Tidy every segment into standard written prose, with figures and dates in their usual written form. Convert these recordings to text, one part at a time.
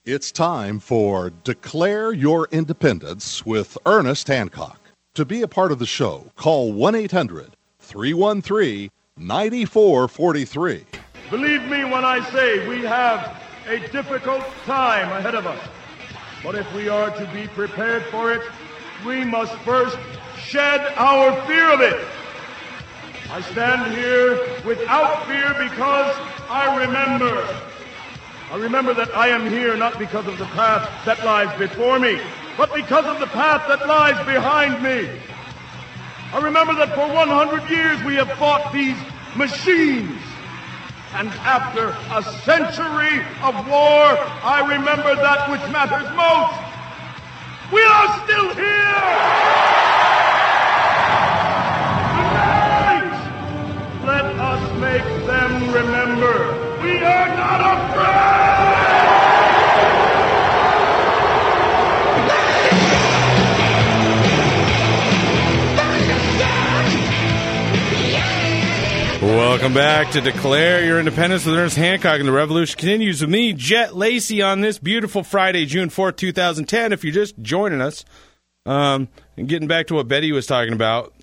It's time for Declare Your Independence with Ernest Hancock. To be a part of the show, call 1-800-313-9443. Believe me when I say we have a difficult time ahead of us. But if we are to be prepared for it, we must first shed our fear of it. I stand here without fear because I remember that I am here not because of the path that lies before me, but because of the path that lies behind me. I remember that for 100 years we have fought these machines. And after a century of war, I remember that which matters most. We are still here! Tonight, let us make them remember we are not afraid! Welcome back to Declare Your Independence with Ernest Hancock, and the revolution continues with me, Jet Lacey, on this beautiful Friday, June 4th, 2010. If you're just joining us, and getting back to what Betty was talking about,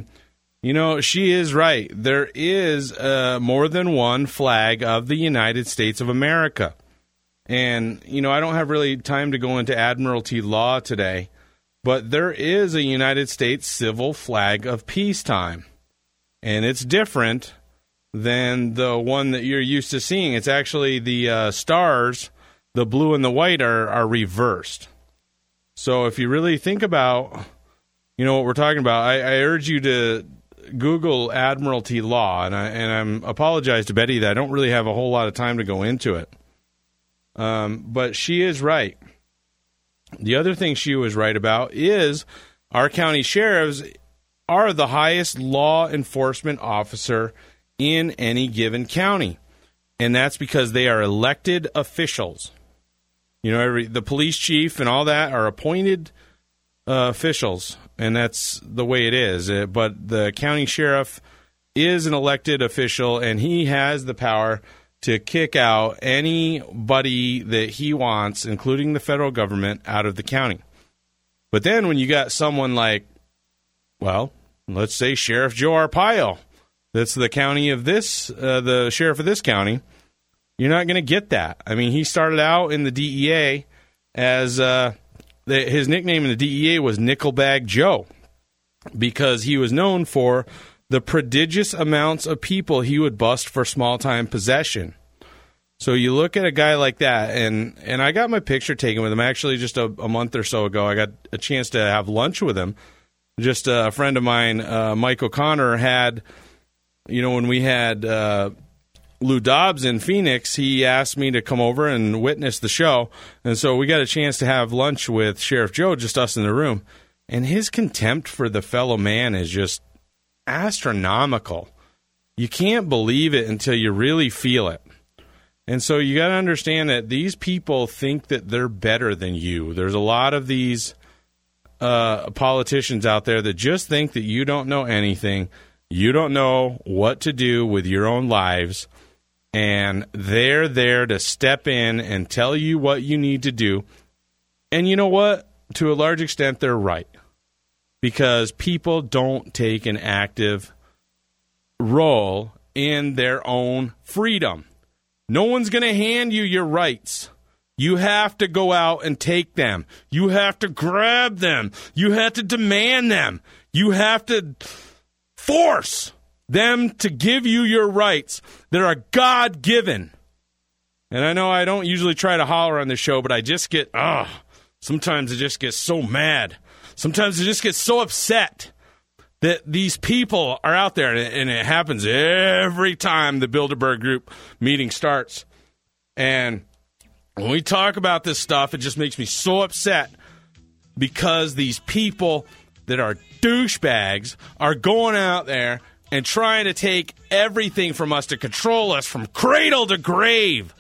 she is right. There is more than one flag of the United States of America. And, I don't have really time to go into Admiralty law today, but there is a United States civil flag of peacetime. And it's different than the one that you're used to seeing. It's actually the stars, the blue and the white, are reversed. So if you really think about, what we're talking about, I urge you to Google Admiralty law. And I apologize to Betty that I don't really have a whole lot of time to go into it. But she is right. The other thing she was right about is our county sheriffs are the highest law enforcement officer in any given county. And that's because they are elected officials. The police chief and all that are appointed officials, and that's the way it is. But the county sheriff is an elected official, and he has the power to kick out anybody that he wants, including the federal government, out of the county. But then when you got someone like, let's say Sheriff Joe Arpaio, that's the county of this, the sheriff of this county, you're not going to get that. I mean, he started out in the DEA as his nickname in the DEA was Nickelbag Joe, because he was known for the prodigious amounts of people he would bust for small-time possession. So you look at a guy like that, and I got my picture taken with him. Actually, just a month or so ago, I got a chance to have lunch with him. Just a friend of mine, Mike O'Connor, had, when we had Lou Dobbs in Phoenix, he asked me to come over and witness the show. And so we got a chance to have lunch with Sheriff Joe, just us in the room. And his contempt for the fellow man is just astronomical. You can't believe it until you really feel it. And so you got to understand that these people think that they're better than you. There's a lot of these politicians out there that just think that you don't know anything. You don't know what to do with your own lives. And they're there to step in and tell you what you need to do. And you know what? To a large extent, they're right. Because people don't take an active role in their own freedom. No one's going to hand you your rights. You have to go out and take them. You have to grab them. You have to demand them. You have to force them to give you your rights that are God-given. And I know I don't usually try to holler on the show, but I just get, sometimes I just get so mad. Sometimes I just get so upset that these people are out there, and it happens every time the Bilderberg Group meeting starts. And when we talk about this stuff, it just makes me so upset because these people that are douchebags are going out there and trying to take everything from us to control us from cradle to grave.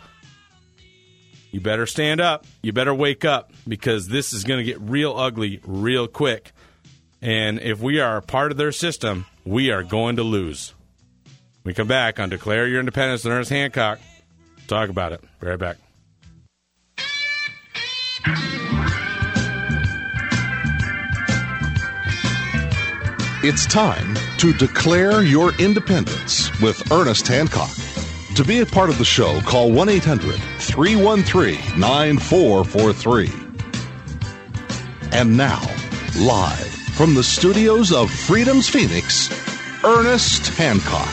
You better stand up. You better wake up, because this is going to get real ugly real quick. And if we are a part of their system, we are going to lose. We come back on Declare Your Independence with Ernest Hancock. Talk about it. Be right back. It's time to declare your independence with Ernest Hancock. To be a part of the show, call 1-800-313-9443. And now, live from the studios of Freedom's Phoenix, Ernest Hancock.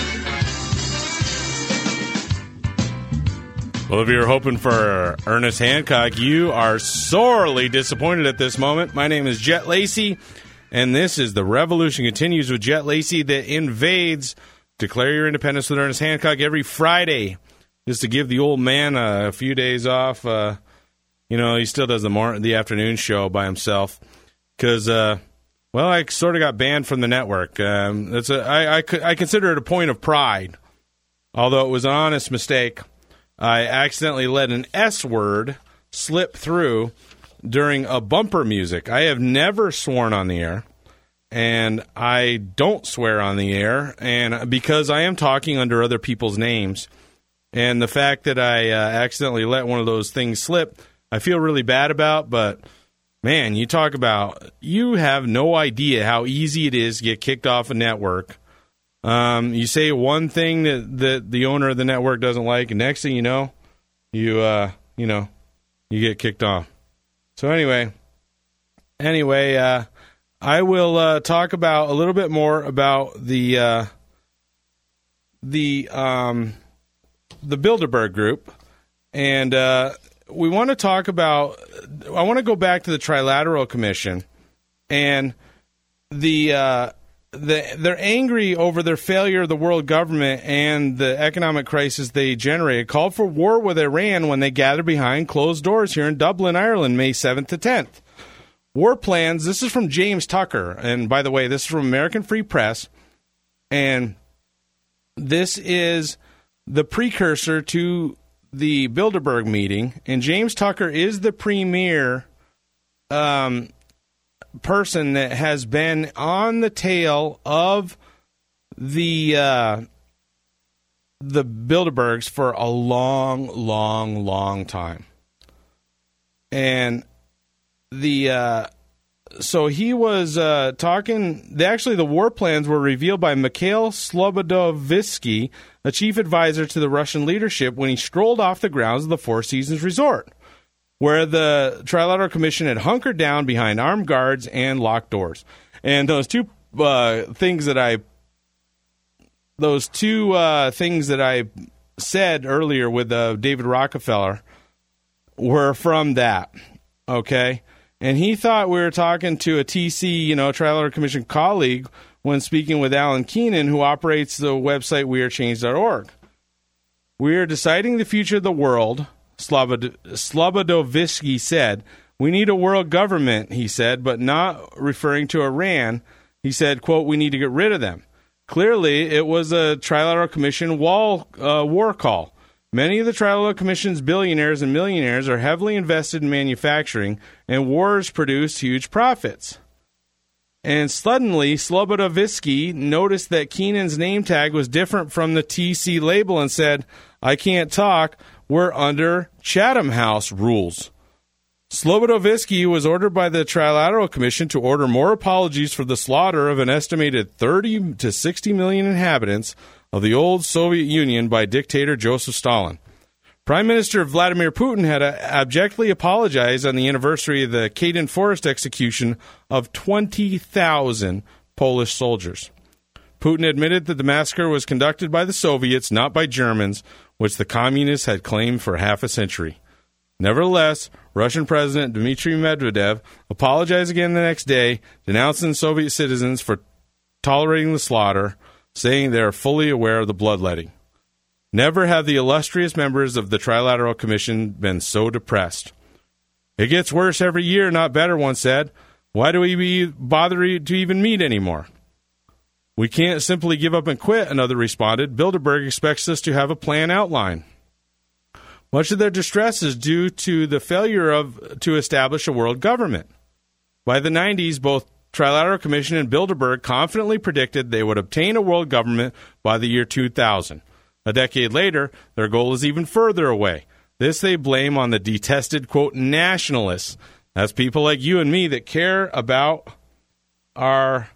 Well, if you're hoping for Ernest Hancock, you are sorely disappointed at this moment. My name is Jet Lacey, and this is The Revolution Continues with Jet Lacey that invades Declare Your Independence with Ernest Hancock every Friday, just to give the old man a few days off. He still does the afternoon show by himself because, I sort of got banned from the network. I consider it a point of pride, although it was an honest mistake. I accidentally let an S word slip through during a bumper music. I have never sworn on the air, and I don't swear on the air, and because I am talking under other people's names, and the fact that I accidentally let one of those things slip, I feel really bad about, but man, you have no idea how easy it is to get kicked off a network. You say one thing that the owner of the network doesn't like, and next thing you know, you get kicked off. So anyway, I will talk about a little bit more about the Bilderberg Group, and we want to talk about. I want to go back to the Trilateral Commission, and they're angry over their failure of the world government and the economic crisis they generated. Called for war with Iran when they gathered behind closed doors here in Dublin, Ireland, May 7th to 10th. War plans. This is from James Tucker, and by the way, this is from American Free Press, and this is the precursor to the Bilderberg meeting. And James Tucker is the premier person that has been on the tail of the Bilderbergs for a long, long, long time. And so he was talking. Actually, the war plans were revealed by Mikhail Slobodovsky, a chief advisor to the Russian leadership, when he strolled off the grounds of the Four Seasons Resort, where the Trilateral Commission had hunkered down behind armed guards and locked doors. And those two things that I said earlier with David Rockefeller were from that, okay? And he thought we were talking to a TC, Trilateral Commission colleague when speaking with Alan Keenan, who operates the website wearechange.org. We are deciding the future of the world, Slobodovsky said. We need a world government, he said, but not referring to Iran. He said, quote, we need to get rid of them. Clearly, it was a Trilateral Commission war call. Many of the Trilateral Commission's billionaires and millionaires are heavily invested in manufacturing, and wars produce huge profits. And suddenly, Slobodovsky noticed that Keenan's name tag was different from the TC label and said, I can't talk. We're under Chatham House rules. Slobodovsky was ordered by the Trilateral Commission to order more apologies for the slaughter of an estimated 30 to 60 million inhabitants of the old Soviet Union by dictator Joseph Stalin. Prime Minister Vladimir Putin had abjectly apologized on the anniversary of the Kaidan Forest execution of 20,000 Polish soldiers. Putin admitted that the massacre was conducted by the Soviets, not by Germans, which the communists had claimed for half a century. Nevertheless, Russian President Dmitry Medvedev apologized again the next day, denouncing Soviet citizens for tolerating the slaughter, saying they are fully aware of the bloodletting. Never have the illustrious members of the Trilateral Commission been so depressed. It gets worse every year, not better, one said. Why do we bother to even meet anymore? We can't simply give up and quit, another responded. Bilderberg expects us to have a plan outlined. Much of their distress is due to the failure to establish a world government. By the 90s, both Trilateral Commission and Bilderberg confidently predicted they would obtain a world government by the year 2000. A decade later, their goal is even further away. This they blame on the detested, quote, nationalists. That's people like you and me that care about our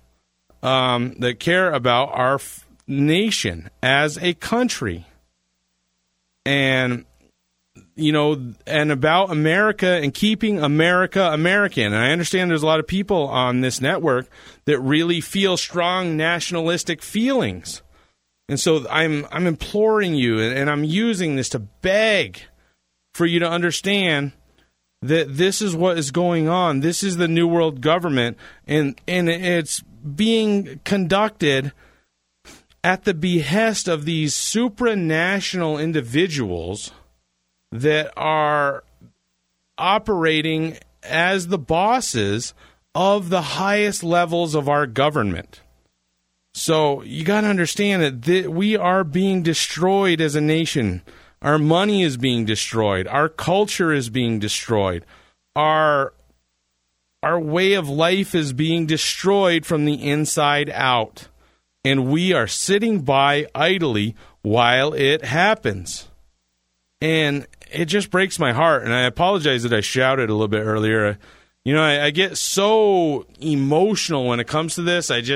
nation as a country. And, and about America and keeping America American. And I understand there's a lot of people on this network that really feel strong nationalistic feelings. And so I'm imploring you, and I'm using this to beg for you to understand that this is what is going on. This is the New World Government, and it's being conducted at the behest of these supranational individuals that are operating as the bosses of the highest levels of our government. So you got to understand that we are being destroyed as a nation. Our money is being destroyed. Our culture is being destroyed. Our way of life is being destroyed from the inside out. And we are sitting by idly while it happens. And it just breaks my heart. And I apologize that I shouted a little bit earlier. I get so emotional when it comes to this. It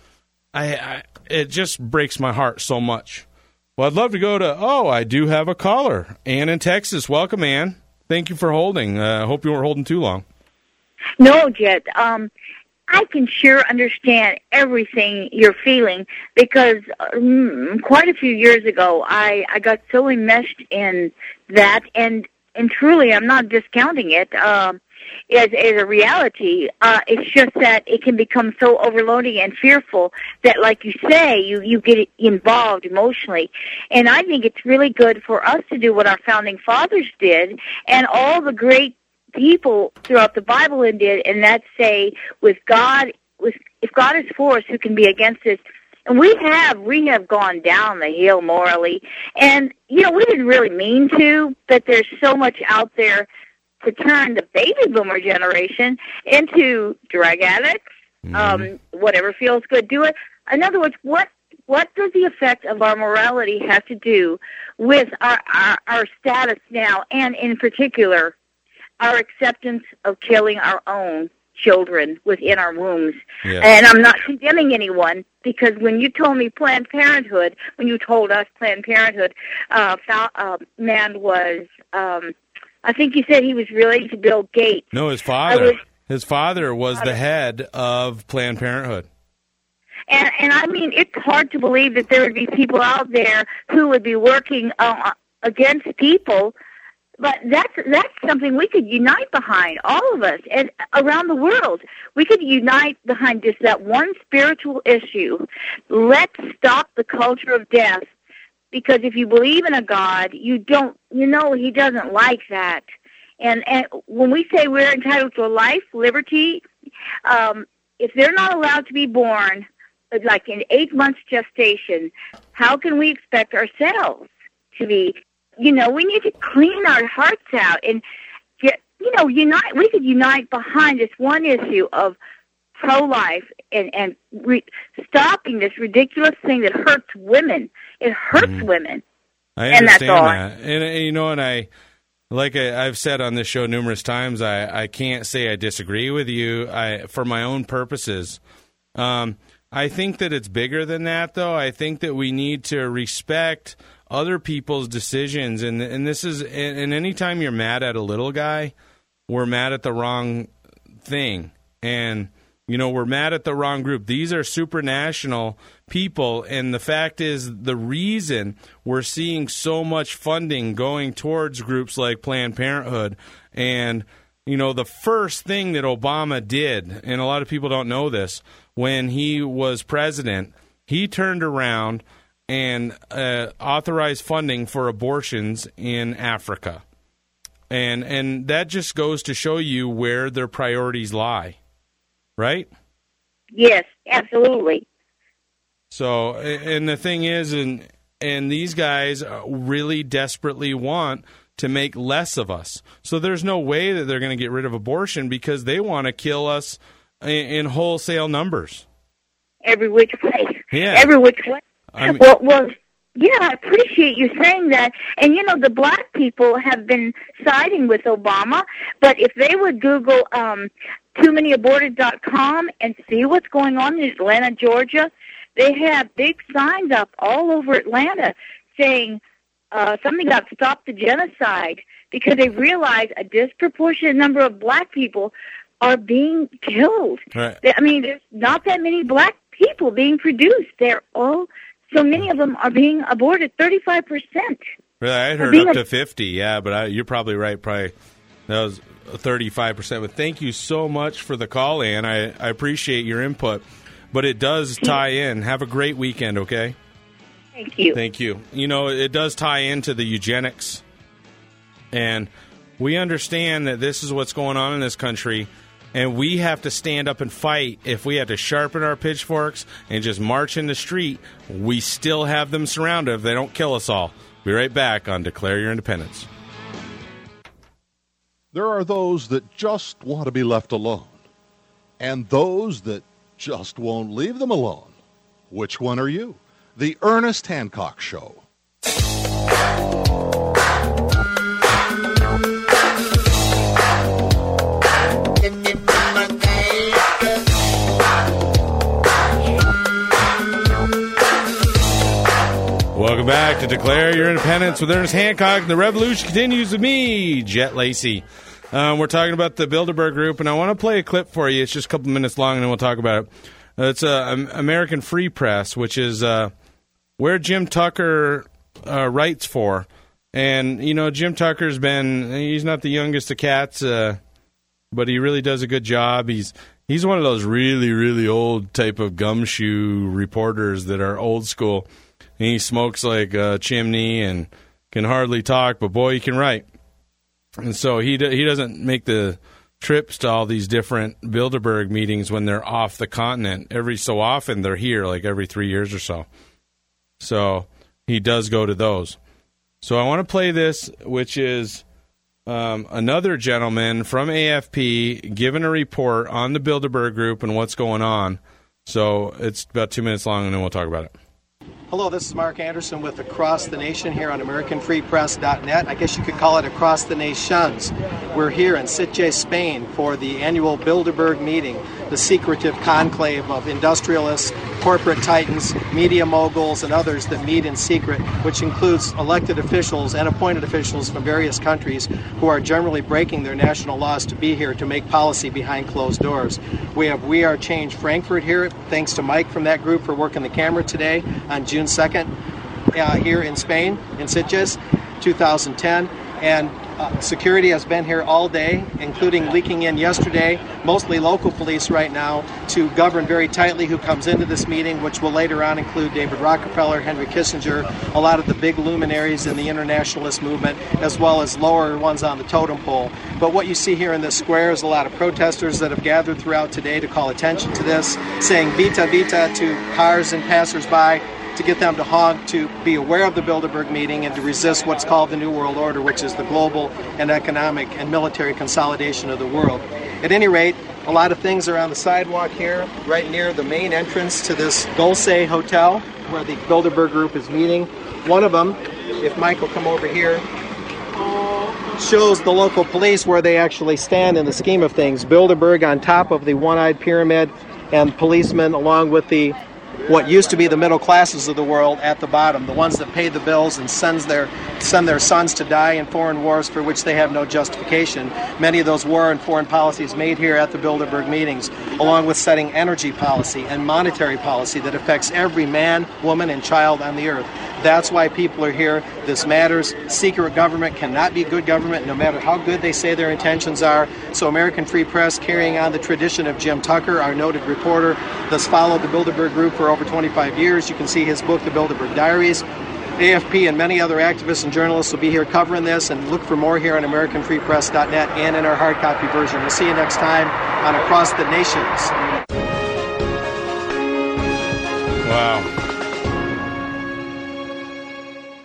just breaks my heart so much. Well, I'd love to go to, I do have a caller. Ann in Texas. Welcome, Ann. Thank you for holding. I hope you weren't holding too long. No, Jet. I can sure understand everything you're feeling because quite a few years ago, I got so enmeshed in that, and truly, I'm not discounting it. As a reality, it's just that it can become so overloading and fearful that, like you say, you get involved emotionally. And I think it's really good for us to do what our founding fathers did and all the great people throughout the Bible did, and that's say, if God is for us, who can be against us? And we have gone down the hill morally, and we didn't really mean to, but there's so much out there to turn the baby boomer generation into drug addicts, whatever feels good, do it. In other words, what does the effect of our morality have to do with our status now, and in particular, our acceptance of killing our own children within our wombs? Yeah. And I'm not condemning anyone, because when you told me Planned Parenthood, when you told us Planned Parenthood, man was... I think you said he was related to Bill Gates. No, his father. His father was the head of Planned Parenthood. And I mean, it's hard to believe that there would be people out there who would be working against people, but that's something we could unite behind, all of us, and around the world. We could unite behind just that one spiritual issue. Let's stop the culture of death. Because if you believe in a God, he doesn't like that. And when we say we're entitled to a life, liberty, if they're not allowed to be born, like in 8 months gestation, how can we expect ourselves to be? We need to clean our hearts out and unite. We could unite behind this one issue of pro-life and stopping this ridiculous thing that hurts women. It hurts women. I understand that. And I've said on this show numerous times, I can't say I disagree with you for my own purposes. I think that it's bigger than that, though. I think that we need to respect other people's decisions. And this is, and anytime you're mad at a little guy, we're mad at the wrong thing. And we're mad at the wrong group. These are supranational people, and the fact is the reason we're seeing so much funding going towards groups like Planned Parenthood. And, the first thing that Obama did, and a lot of people don't know this, when he was president, he turned around and authorized funding for abortions in Africa. And that just goes to show you where their priorities lie. Right? Yes, absolutely. So, and the thing is, and these guys really desperately want to make less of us. So there's no way that they're going to get rid of abortion because they want to kill us in wholesale numbers. Every which way. Yeah. Every which way. Yeah, I appreciate you saying that. And, the black people have been siding with Obama, but if they would Google TooManyAborted.com and see what's going on in Atlanta, Georgia, they have big signs up all over Atlanta saying something about Stop the Genocide, because they realize a disproportionate number of black people are being killed. Right. I mean, there's not that many black people being produced. So many of them are being aborted, 35%. Really, I heard up to 50, yeah, but you're probably right. Probably that was 35%. But thank you so much for the call, Ann. I appreciate your input. But it does tie in. Have a great weekend, okay? Thank you. Thank you. It does tie into the eugenics. And we understand that this is what's going on in this country. And we have to stand up and fight. If we had to sharpen our pitchforks and just march in the street, we still have them surrounded if they don't kill us all. Be right back on Declare Your Independence. There are those that just want to be left alone, and those that just won't leave them alone. Which one are you? The Ernest Hancock Show. Welcome back to Declare Your Independence with Ernest Hancock. The revolution continues with me, Jet Lacey. We're talking about the Bilderberg Group, and I want to play a clip for you. It's just a couple minutes long, and then we'll talk about it. It's American Free Press, which is where Jim Tucker writes for. And, Jim Tucker's he's not the youngest of cats, but he really does a good job. He's one of those really, really old type of gumshoe reporters that are old school. And he smokes like a chimney and can hardly talk, but boy, he can write. And so he doesn't make the trips to all these different Bilderberg meetings when they're off the continent. Every so often they're here, like every 3 years or so. So he does go to those. So I want to play this, which is another gentleman from AFP giving a report on the Bilderberg Group and what's going on. So it's about 2 minutes long, and then we'll talk about it. Hello, this is Mark Anderson with Across the Nation here on AmericanFreePress.net. I guess you could call it Across the Nations. We're here in Sitges, Spain for the annual Bilderberg meeting, the secretive conclave of industrialists, corporate titans, media moguls, and others that meet in secret, which includes elected officials and appointed officials from various countries who are generally breaking their national laws to be here to make policy behind closed doors. We have We Are Change Frankfurt here, thanks to Mike from that group for working the camera today on June 2nd here in Spain, in Sitges, 2010. And security has been here all day, including leaking in yesterday, mostly local police right now, to govern very tightly who comes into this meeting, which will later on include David Rockefeller, Henry Kissinger, a lot of the big luminaries in the internationalist movement, as well as lower ones on the totem pole. But what you see here in this square is a lot of protesters that have gathered throughout today to call attention to this, saying Vita Vita to cars and passersby, to get them to honk, to be aware of the Bilderberg meeting, and to resist what's called the New World Order, which is the global and economic and military consolidation of the world. At any rate, a lot of things are on the sidewalk here, right near the main entrance to this Dulce Hotel, where the Bilderberg Group is meeting. One of them, if Mike will come over here, shows the local police where they actually stand in the scheme of things. Bilderberg on top of the one-eyed pyramid, and policemen along with the what used to be the middle classes of the world at the bottom, the ones that pay the bills and send their sons to die in foreign wars for which they have no justification. Many of those war and foreign policies made here at the Bilderberg meetings, along with setting energy policy and monetary policy that affects every man, woman, and child on the earth. That's why people are here. This matters. Secret government cannot be good government, no matter how good they say their intentions are. So American Free Press, carrying on the tradition of Jim Tucker, our noted reporter, that's followed the Bilderberg Group for over 25 years. You can see his book, The Bilderberg Diaries. AFP and many other activists and journalists will be here covering this, and look for more here on AmericanFreePress.net and in our hard copy version. We'll see you next time on Across the Nations. Wow.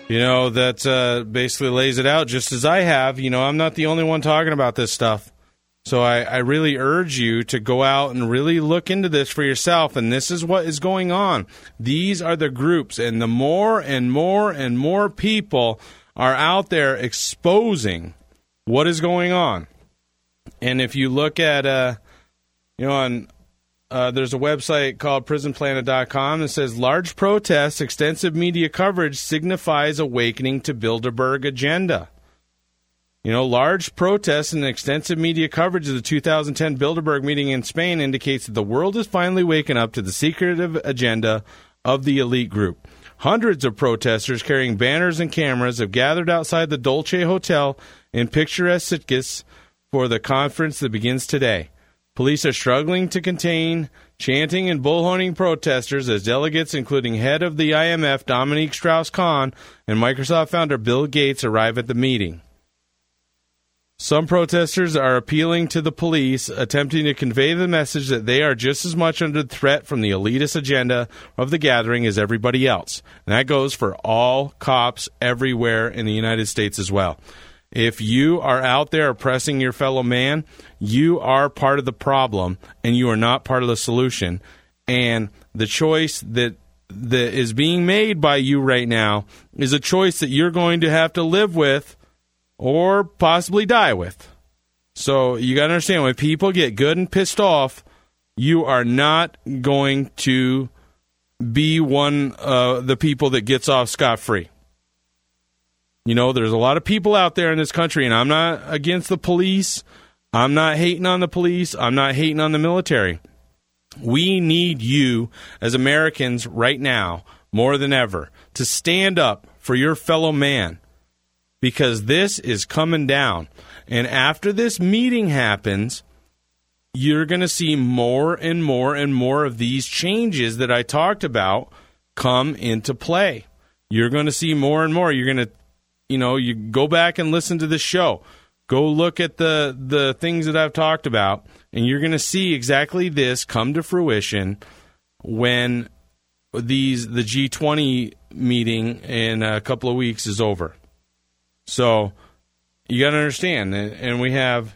That basically lays it out just as I have. I'm not the only one talking about this stuff. So I really urge you to go out and really look into this for yourself, and this is what is going on. These are the groups, and the more and more and more people are out there exposing what is going on. And if you look at, there's a website called prisonplanet.com that says large protests, extensive media coverage signifies awakening to Bilderberg agenda. Large protests and extensive media coverage of the 2010 Bilderberg meeting in Spain indicates that the world is finally waking up to the secretive agenda of the elite group. Hundreds of protesters carrying banners and cameras have gathered outside the Dolce Hotel in picturesque Sitges for the conference that begins today. Police are struggling to contain chanting and bullhorning protesters as delegates, including head of the IMF, Dominique Strauss-Kahn, and Microsoft founder Bill Gates, arrive at the meeting. Some protesters are appealing to the police, attempting to convey the message that they are just as much under threat from the elitist agenda of the gathering as everybody else. And that goes for all cops everywhere in the United States as well. If you are out there oppressing your fellow man, you are part of the problem, and you are not part of the solution. And the choice that is being made by you right now is a choice that you're going to have to live with or possibly die with. So you got to understand, when people get good and pissed off, you are not going to be one of the people that gets off scot-free. There's a lot of people out there in this country, and I'm not against the police. I'm not hating on the police. I'm not hating on the military. We need you as Americans right now, more than ever, to stand up for your fellow man. Because this is coming down. And after this meeting happens, you're going to see more and more and more of these changes that I talked about come into play. You're going to see more and more. You're going to, you go back and listen to this show. Go look at the things that I've talked about, and you're going to see exactly this come to fruition when the G20 meeting in a couple of weeks is over. So you got to understand, and we have,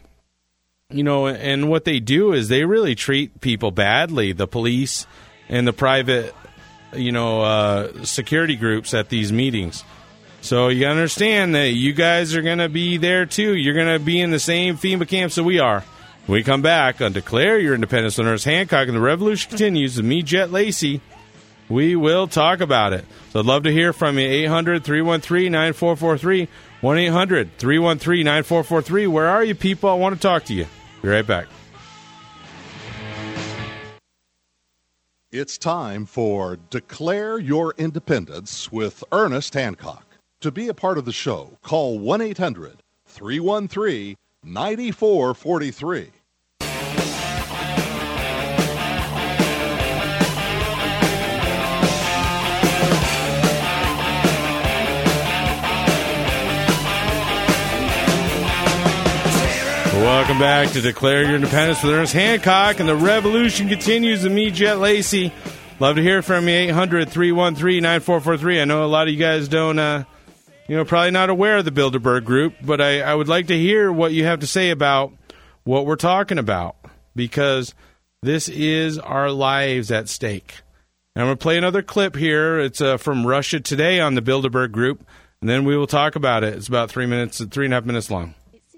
and what they do is they really treat people badly, the police and the private, security groups at these meetings. So you got to understand that you guys are going to be there too. You're going to be in the same FEMA camps that we are. When we come back on Declare Your Independence on Ernest Hancock and the Revolution Continues with me, Jet Lacey, we will talk about it. So I'd love to hear from you. 800-313-9443. 1-800-313-9443. Where are you, people? I want to talk to you. Be right back. It's time for Declare Your Independence with Ernest Hancock. To be a part of the show, call 1-800-313-9443. Welcome back to Declare Your Independence with Ernest Hancock, and the revolution continues with me, Jet Lacey. Love to hear from you, 800-313-9443. I know a lot of you guys don't, probably not aware of the Bilderberg Group, but I would like to hear what you have to say about what we're talking about, because this is our lives at stake. And I'm going to play another clip here. It's from Russia Today on the Bilderberg Group, and then we will talk about it. It's about 3.5 minutes long.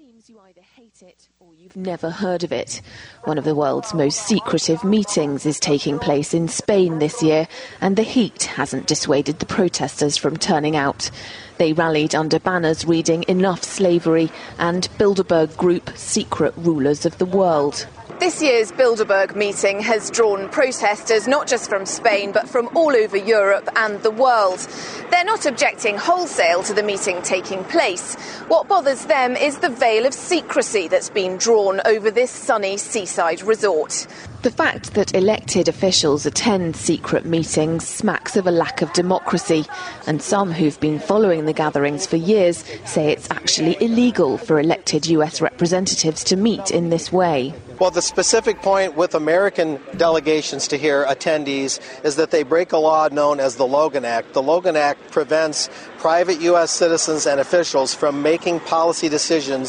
Never heard of it. One of the world's most secretive meetings is taking place in Spain this year, and the heat hasn't dissuaded the protesters from turning out. They rallied under banners reading "Enough Slavery" and Bilderberg Group, Secret Rulers of the World. This year's Bilderberg meeting has drawn protesters not just from Spain but from all over Europe and the world. They're not objecting wholesale to the meeting taking place. What bothers them is the veil of secrecy that's been drawn over this sunny seaside resort. The fact that elected officials attend secret meetings smacks of a lack of democracy, and some who've been following the gatherings for years say it's actually illegal for elected US representatives to meet in this way. Well, the specific point with American delegations to hear attendees is that they break a law known as the Logan Act. The Logan Act prevents private U.S. citizens and officials from making policy decisions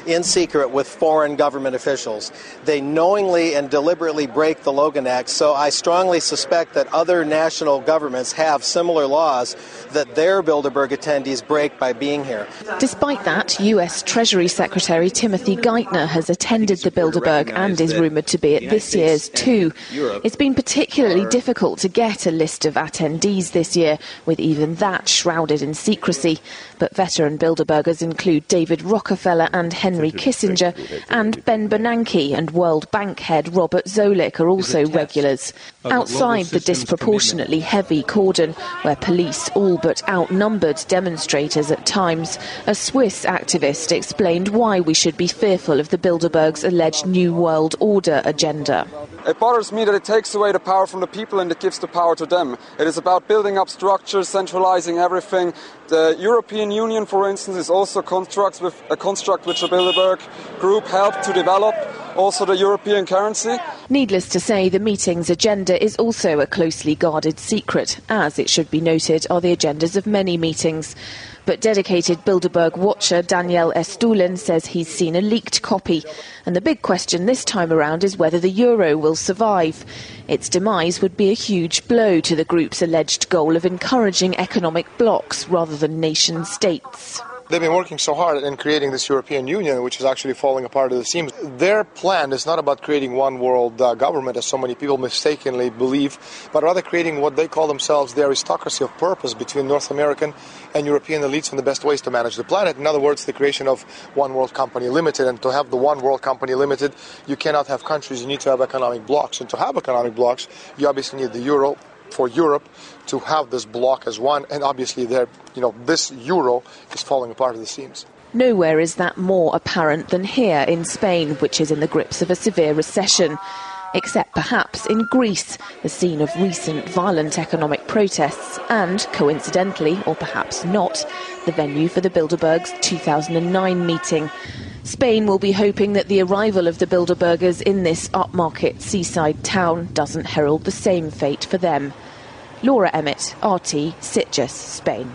in secret with foreign government officials. They knowingly and deliberately break the Logan Act, so I strongly suspect that other national governments have similar laws that their Bilderberg attendees break by being here. Despite that, U.S. Treasury Secretary Timothy Geithner has attended the Bilderberg and is rumoured to be at this year's too. It's been particularly difficult to get a list of attendees this year, with even that shrouded in secrecy. But veteran Bilderbergers include David Rockefeller and Henry Kissinger, and Ben Bernanke and World Bank head Robert Zoellick are also regulars. Outside the disproportionately heavy cordon, where police all but outnumbered demonstrators at times, a Swiss activist explained why we should be fearful of the Bilderberg's alleged New World Order agenda. It bothers me that it takes away the power from the people and it gives the power to them. It is about building up structures, centralizing everything. The European Union, for instance, is also a construct which the Bilderberg group helped to develop, also the European currency. Needless to say, the meeting's agenda is also a closely guarded secret, as it should be noted are the agendas of many meetings. But dedicated Bilderberg watcher Daniel Estulen says he's seen a leaked copy. And the big question this time around is whether the euro will survive. Its demise would be a huge blow to the group's alleged goal of encouraging economic blocs rather than nation-states. They've been working so hard in creating this European Union, which is actually falling apart at the seams. Their plan is not about creating one world government, as so many people mistakenly believe, but rather creating what they call themselves the aristocracy of purpose between North American and European elites and the best ways to manage the planet. In other words, the creation of One World Company Limited. And to have the One World Company Limited, you cannot have countries, you need to have economic blocks. And to have economic blocks, you obviously need the euro for Europe to have this block as one, and obviously this euro is falling apart at the seams. Nowhere is that more apparent than here in Spain, which is in the grips of a severe recession. Except perhaps in Greece, the scene of recent violent economic protests and, coincidentally, or perhaps not, the venue for the Bilderberg's 2009 meeting. Spain will be hoping that the arrival of the Bilderbergers in this upmarket seaside town doesn't herald the same fate for them. Laura Emmett, RT, Sitges, Spain.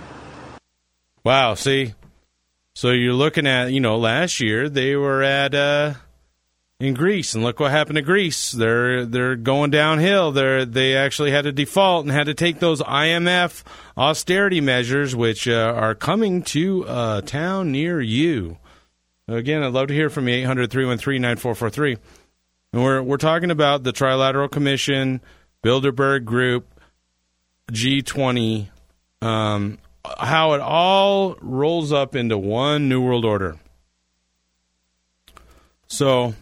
Wow, see? So you're looking at, last year they were at in Greece, and look what happened to Greece. They're going downhill. They actually had to default and had to take those IMF austerity measures, which are coming to a town near you. Again, I'd love to hear from you, 800-313-9443. And we're talking about the Trilateral Commission, Bilderberg Group, G20, how it all rolls up into one New World Order. So,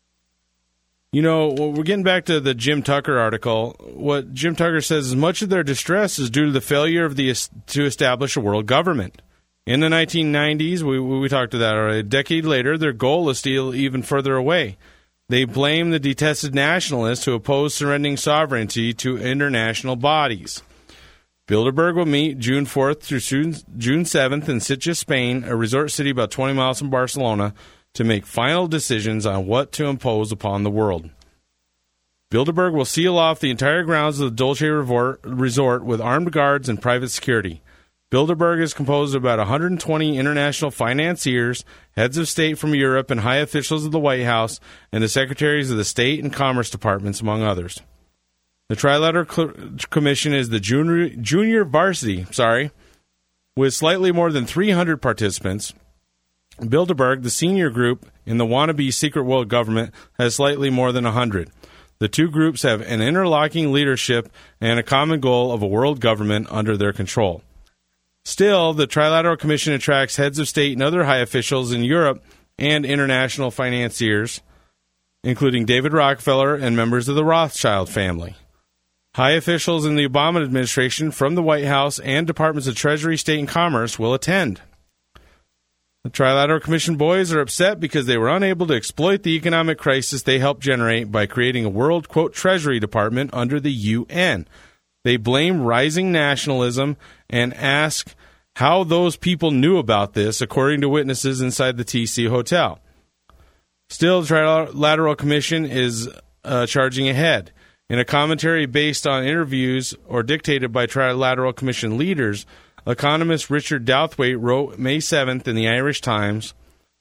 we're getting back to the Jim Tucker article. What Jim Tucker says is much of their distress is due to the failure of to establish a world government. In the 1990s, we talked to that already. A decade later, their goal is still even further away. They blame the detested nationalists who oppose surrendering sovereignty to international bodies. Bilderberg will meet June 4th through June 7th in Sitges, Spain, a resort city about 20 miles from Barcelona, to make final decisions on what to impose upon the world. Bilderberg will seal off the entire grounds of the Dolce Resort with armed guards and private security. Bilderberg is composed of about 120 international financiers, heads of state from Europe, and high officials of the White House, and the secretaries of the State and Commerce Departments, among others. The Trilateral Commission is the junior varsity, with slightly more than 300 participants. Bilderberg, the senior group in the wannabe secret world government, has slightly more than 100. The two groups have an interlocking leadership and a common goal of a world government under their control. Still, the Trilateral Commission attracts heads of state and other high officials in Europe and international financiers, including David Rockefeller and members of the Rothschild family. High officials in the Obama administration from the White House and Departments of Treasury, State, and Commerce will attend. The Trilateral Commission boys are upset because they were unable to exploit the economic crisis they helped generate by creating a world, quote, Treasury Department under the UN. They blame rising nationalism and ask how those people knew about this, according to witnesses inside the TC Hotel. Still, the Trilateral Commission is charging ahead. In a commentary based on interviews or dictated by Trilateral Commission leaders, economist Richard Douthwaite wrote May 7th in the Irish Times,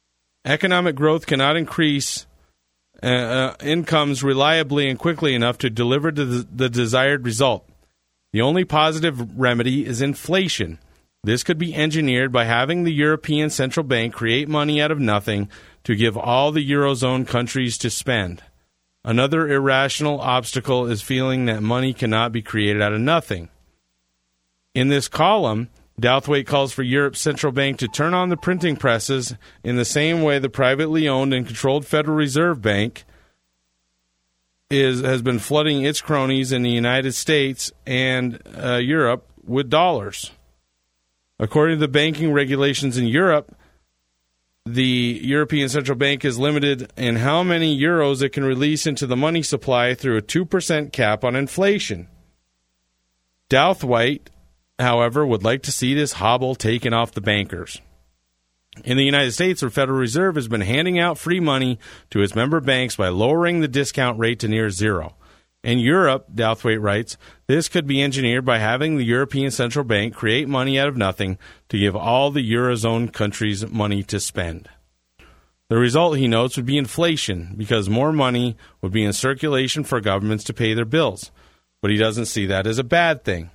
Economic growth cannot increase incomes reliably and quickly enough to deliver the desired result. The only positive remedy is inflation. This could be engineered by having the European Central Bank create money out of nothing to give all the Eurozone countries to spend. Another irrational obstacle is feeling that money cannot be created out of nothing. In this column, Douthwaite calls for Europe's central bank to turn on the printing presses in the same way the privately owned and controlled Federal Reserve Bank has been flooding its cronies in the United States and Europe with dollars. According to the banking regulations in Europe, the European Central Bank is limited in how many euros it can release into the money supply through a 2% cap on inflation. Douthwaite, however, would like to see this hobble taken off the bankers. In the United States, the Federal Reserve has been handing out free money to its member banks by lowering the discount rate to near zero. In Europe, Douthwaite writes, this could be engineered by having the European Central Bank create money out of nothing to give all the Eurozone countries money to spend. The result, he notes, would be inflation, because more money would be in circulation for governments to pay their bills. But he doesn't see that as a bad thing.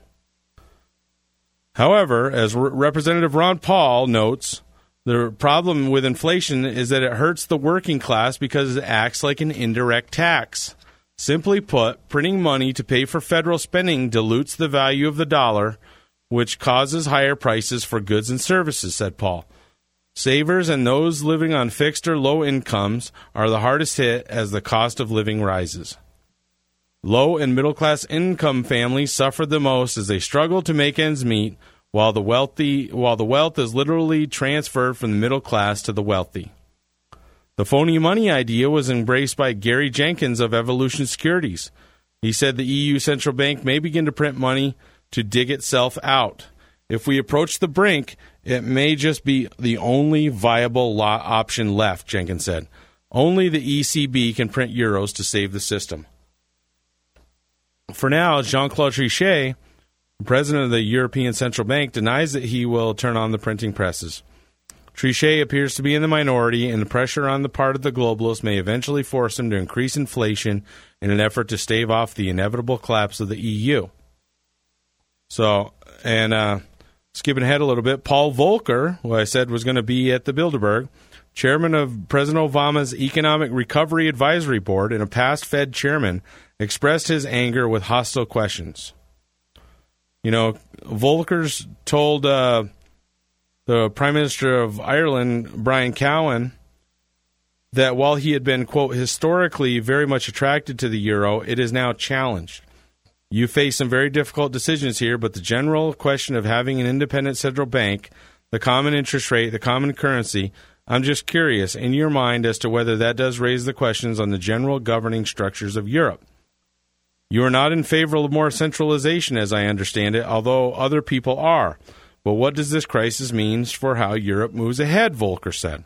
However, as Representative Ron Paul notes, the problem with inflation is that it hurts the working class because it acts like an indirect tax. Simply put, printing money to pay for federal spending dilutes the value of the dollar, which causes higher prices for goods and services, said Paul. Savers and those living on fixed or low incomes are the hardest hit as the cost of living rises. Low and middle-class income families suffer the most as they struggle to make ends meet, while the wealth is literally transferred from the middle class to the wealthy. The phony money idea was embraced by Gary Jenkins of Evolution Securities. He said the EU Central Bank may begin to print money to dig itself out. If we approach the brink, it may just be the only viable option left, Jenkins said. Only the ECB can print euros to save the system. For now, Jean-Claude Trichet, president of the European Central Bank, denies that he will turn on the printing presses. Trichet appears to be in the minority, and the pressure on the part of the globalists may eventually force him to increase inflation in an effort to stave off the inevitable collapse of the EU. So, and skipping ahead a little bit, Paul Volcker, who I said was going to be at the Bilderberg, chairman of President Obama's Economic Recovery Advisory Board and a past Fed chairman, expressed his anger with hostile questions. You know, Volcker's told the Prime Minister of Ireland, Brian Cowen, that while he had been, quote, historically very much attracted to the euro, it is now challenged. You face some very difficult decisions here, but the general question of having an independent central bank, the common interest rate, the common currency, I'm just curious in your mind as to whether that does raise the questions on the general governing structures of Europe. You are not in favor of more centralization, as I understand it, although other people are. But what does this crisis mean for how Europe moves ahead, Volcker said.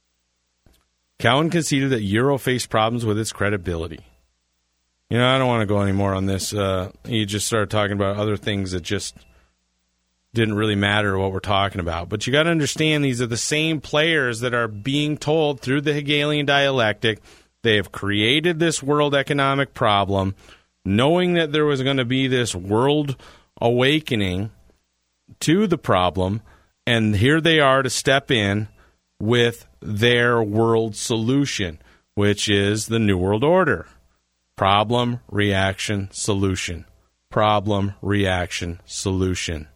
Cowen conceded that Euro faced problems with its credibility. You know, I don't want to go any more on this. He just started talking about other things that just didn't really matter what we're talking about. But you got to understand these are the same players that are being told through the Hegelian dialectic they have created this world economic problem, knowing that there was going to be this world awakening to the problem, and here they are to step in with their world solution, which is the New World Order. Problem, reaction, solution. Problem, reaction, solution.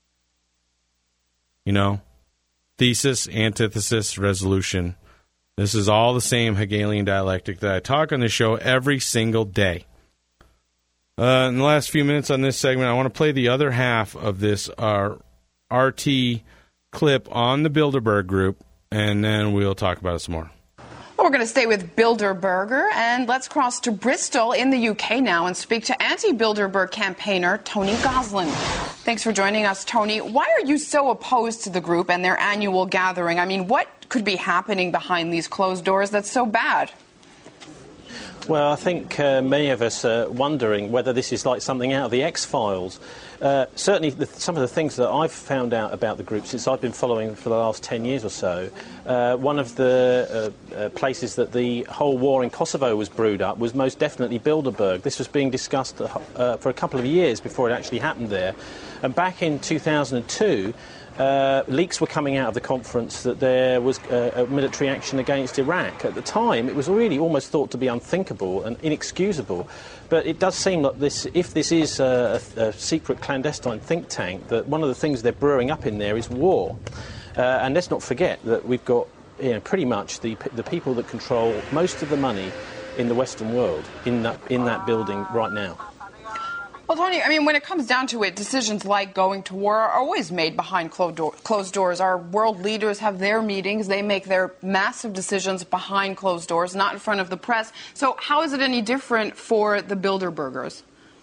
You know, thesis, antithesis, resolution. This is all the same Hegelian dialectic that I talk on the show every single day. In the last few minutes on this segment, I want to play the other half of this RT clip on the Bilderberg Group, and then we'll talk about it some more. Well, we're going to stay with Bilderberger, and let's cross to Bristol in the UK now and speak to anti-Bilderberg campaigner Tony Goslin. Thanks for joining us, Tony. Why are you so opposed to the group and their annual gathering? I mean, what could be happening behind these closed doors that's so bad? Well, I think many of us are wondering whether this is like something out of the X-Files. Certainly, some of the things that I've found out about the group since I've been following for the last 10 years or so, one of the places that the whole war in Kosovo was brewed up was most definitely Bilderberg. This was being discussed for a couple of years before it actually happened there. And back in 2002, leaks were coming out of the conference that there was a military action against Iraq. At the time, it was really almost thought to be unthinkable and inexcusable. But it does seem that if this is a secret clandestine think tank, that one of the things they're brewing up in there is war. And let's not forget that we've got pretty much the people that control most of the money in the Western world in that building right now. Well, Tony, I mean, when it comes down to it, decisions like going to war are always made behind closed doors. Our world leaders have their meetings. They make their massive decisions behind closed doors, not in front of the press. So how is it any different for the Bilderbergers?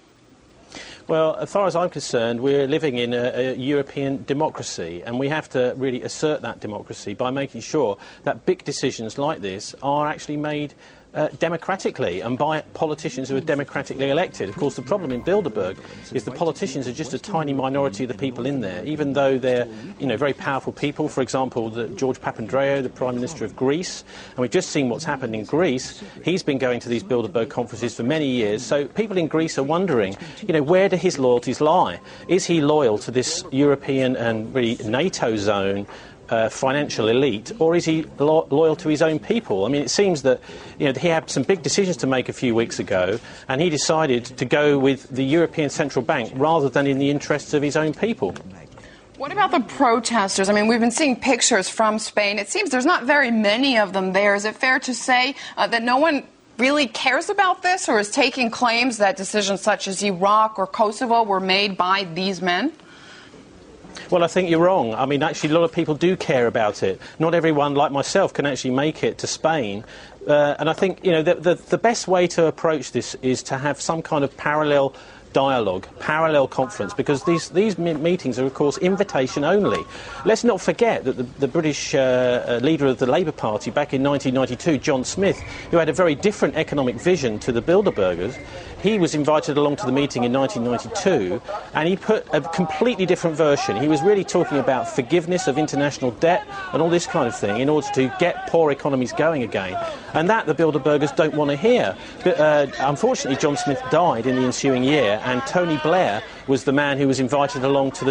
Well, as far as I'm concerned, we're living in a European democracy, and we have to really assert that democracy by making sure that big decisions like this are actually made democratically and by politicians who are democratically elected. Of course, the problem in Bilderberg is the politicians are just a tiny minority of the people in there, even though they're, very powerful people. For example, George Papandreou, the Prime Minister of Greece, and we've just seen what's happened in Greece. He's been going to these Bilderberg conferences for many years, so people in Greece are wondering, where do his loyalties lie? Is he loyal to this European and really NATO zone financial elite, or is he loyal to his own people? I mean, it seems that he had some big decisions to make a few weeks ago, and he decided to go with the European Central Bank rather than in the interests of his own people. What about the protesters? I mean, we've been seeing pictures from Spain. It seems there's not very many of them there. Is it fair to say that no one really cares about this, or is taking claims that decisions such as Iraq or Kosovo were made by these men? Well, I think you're wrong. I mean, actually, a lot of people do care about it. Not everyone, like myself, can actually make it to Spain. And I think, the best way to approach this is to have some kind of parallel dialogue, parallel conference, because these meetings are, of course, invitation only. Let's not forget that the British leader of the Labour Party back in 1992, John Smith, who had a very different economic vision to the Bilderbergers, he was invited along to the meeting in 1992, and he put a completely different version. He was really talking about forgiveness of international debt and all this kind of thing in order to get poor economies going again. And that the Bilderbergers don't want to hear. But unfortunately, John Smith died in the ensuing year, and Tony Blair was the man who was invited along to the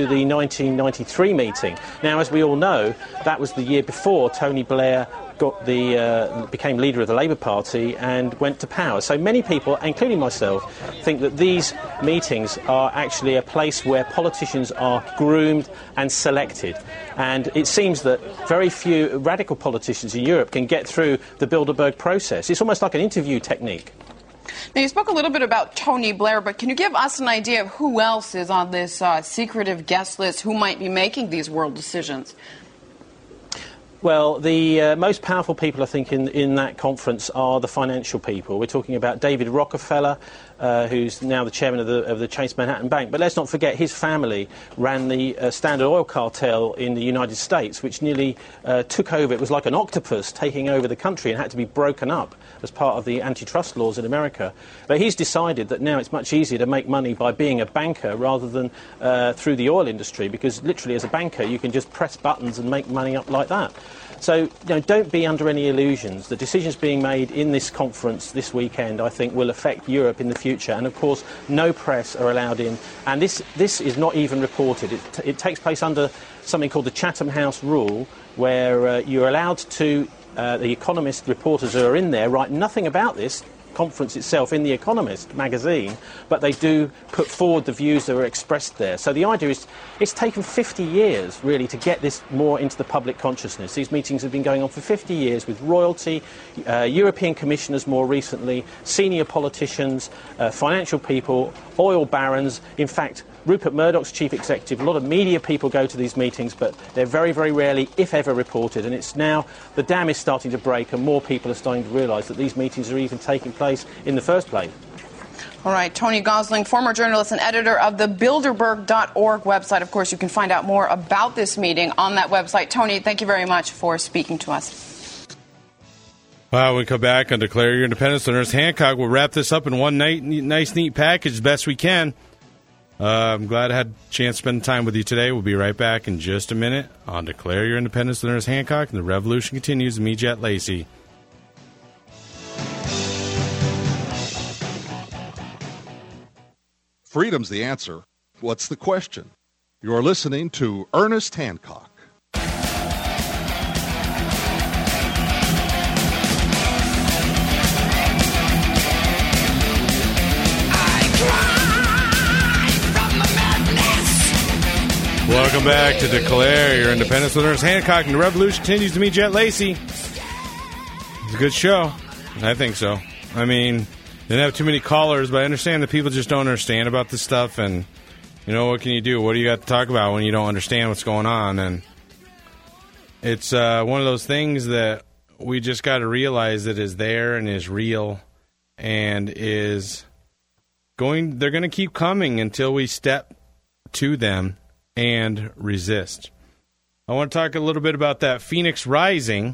1993 meeting. Now, as we all know, that was the year before Tony Blair became leader of the Labour Party and went to power. So many people, including myself, think that these meetings are actually a place where politicians are groomed and selected. And it seems that very few radical politicians in Europe can get through the Bilderberg process. It's almost like an interview technique. Now, you spoke a little bit about Tony Blair, but can you give us an idea of who else is on this secretive guest list, who might be making these world decisions? Well, the most powerful people, I think, in that conference are the financial people. We're talking about David Rockefeller, who's now the chairman of the Chase Manhattan Bank. But let's not forget his family ran the Standard Oil cartel in the United States, which nearly took over. It was like an octopus taking over the country and had to be broken up as part of the antitrust laws in America. But he's decided that now it's much easier to make money by being a banker rather than through the oil industry, because literally as a banker you can just press buttons and make money up like that. So, don't be under any illusions. The decisions being made in this conference this weekend, I think, will affect Europe in the future. And, of course, no press are allowed in. And this is not even reported. It takes place under something called the Chatham House Rule, where you're allowed to, the Economist reporters who are in there write nothing about this conference itself in The Economist magazine, but they do put forward the views that are expressed there. So the idea is it's taken 50 years, really, to get this more into the public consciousness. These meetings have been going on for 50 years with royalty, European commissioners more recently, senior politicians, financial people, oil barons. In fact, Rupert Murdoch's chief executive, a lot of media people go to these meetings, but they're very, very rarely, if ever, reported. And it's now the dam is starting to break and more people are starting to realise that these meetings are even taking place in the first place. All right, Tony Gosling, former journalist and editor of the Bilderberg.org website. Of course, you can find out more about this meeting on that website. Tony, thank you very much for speaking to us. Wow, we come back on Declare Your Independence. Ernest Hancock will wrap this up in one nice, neat package as best we can. I'm glad I had a chance to spend time with you today. We'll be right back in just a minute on Declare Your Independence with Ernest Hancock, and the revolution continues. Me, Jet Lacey. Freedom's the answer. What's the question? You're listening to Ernest Hancock. Welcome back to Declare Your Independence with Ernest Hancock, and the revolution continues. To me, Jet Lacey. It's a good show. I think so. I mean, didn't have too many callers, but I understand that people just don't understand about this stuff, and, you know, what can you do? What do you got to talk about when you don't understand what's going on? And it's one of those things that we just got to realize that is there and is real and is going, they're going to keep coming until we step to them and resist. I want to talk a little bit about that Phoenix Rising,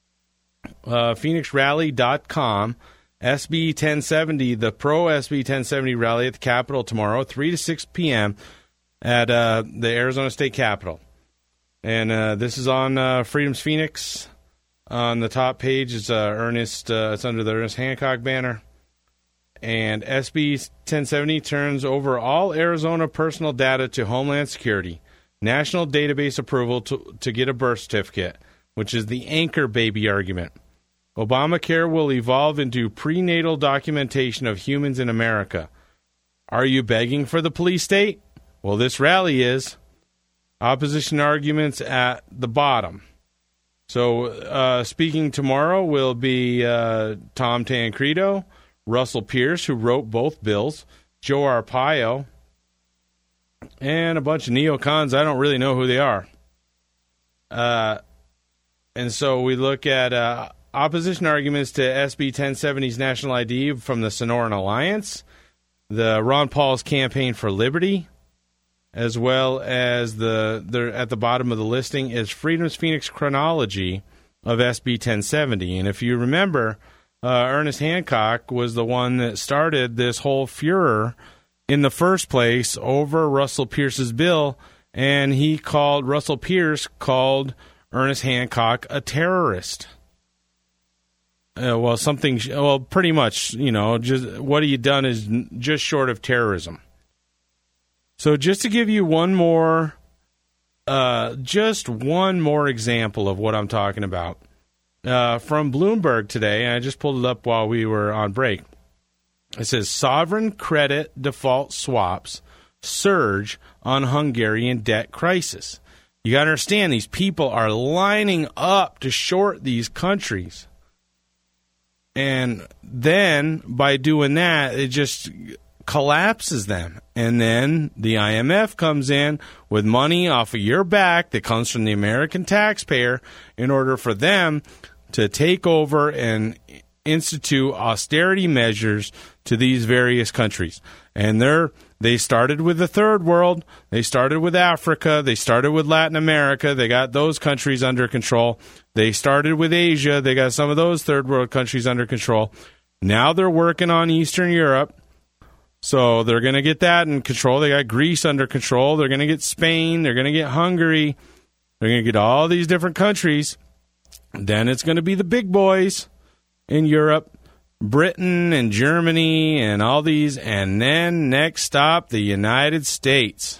PhoenixRally.com, SB 1070, the Pro SB 1070 rally at the Capitol tomorrow, 3 to 6 p.m. at the Arizona State Capitol. And this is on Freedom's Phoenix. On the top page is Ernest. It's under the Ernest Hancock banner. And SB 1070 turns over all Arizona personal data to Homeland Security. National database approval to get a birth certificate, which is the anchor baby argument. Obamacare will evolve into prenatal documentation of humans in America. Are you begging for the police state? Well, this rally is. Opposition arguments at the bottom. So speaking tomorrow will be Tom Tancredo, Russell Pierce, who wrote both bills, Joe Arpaio, and a bunch of neocons. I don't really know who they are. And so we look at opposition arguments to SB 1070's National ID from the Sonoran Alliance, the Ron Paul's Campaign for Liberty, as well as at the bottom of the listing is Freedom's Phoenix chronology of SB 1070. And if you remember, Ernest Hancock was the one that started this whole furor in the first place over Russell Pierce's bill, and Russell Pierce called Ernest Hancock a terrorist. Pretty much, just what he done is just short of terrorism. So just to give you one more example of what I'm talking about, from Bloomberg today, and I just pulled it up while we were on break. It says, sovereign credit default swaps surge on Hungarian debt crisis. You got to understand, these people are lining up to short these countries. And then, by doing that, it just collapses them. And then the IMF comes in with money off of your back that comes from the American taxpayer in order for them to take over and institute austerity measures to these various countries. And they started with the third world. They started with Africa. They started with Latin America. They got those countries under control. They started with Asia. They got some of those third world countries under control. Now they're working on Eastern Europe. So they're going to get that in control. They got Greece under control. They're going to get Spain. They're going to get Hungary. They're going to get all these different countries. Then it's going to be the big boys in Europe, Britain and Germany and all these. And then next stop, the United States.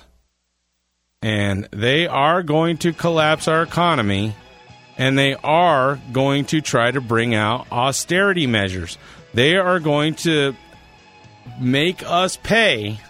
And they are going to collapse our economy. And they are going to try to bring out austerity measures. They are going to make us pay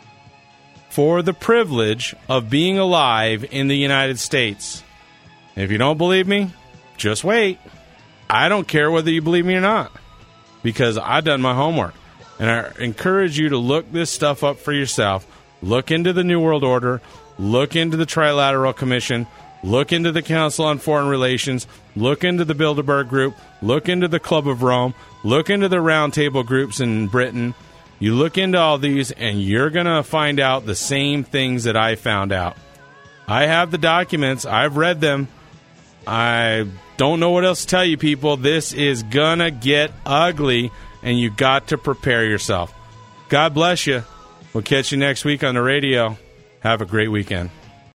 for the privilege of being alive in the United States. If you don't believe me, just wait. I don't care whether you believe me or not, because I've done my homework. And I encourage you to look this stuff up for yourself. Look into the New World Order. Look into the Trilateral Commission. Look into the Council on Foreign Relations. Look into the Bilderberg Group. Look into the Club of Rome. Look into the Round Table groups in Britain. You look into all these, and you're going to find out the same things that I found out. I have the documents. I've read them. I don't know what else to tell you, people. This is going to get ugly, and you got to prepare yourself. God bless you. We'll catch you next week on the radio. Have a great weekend.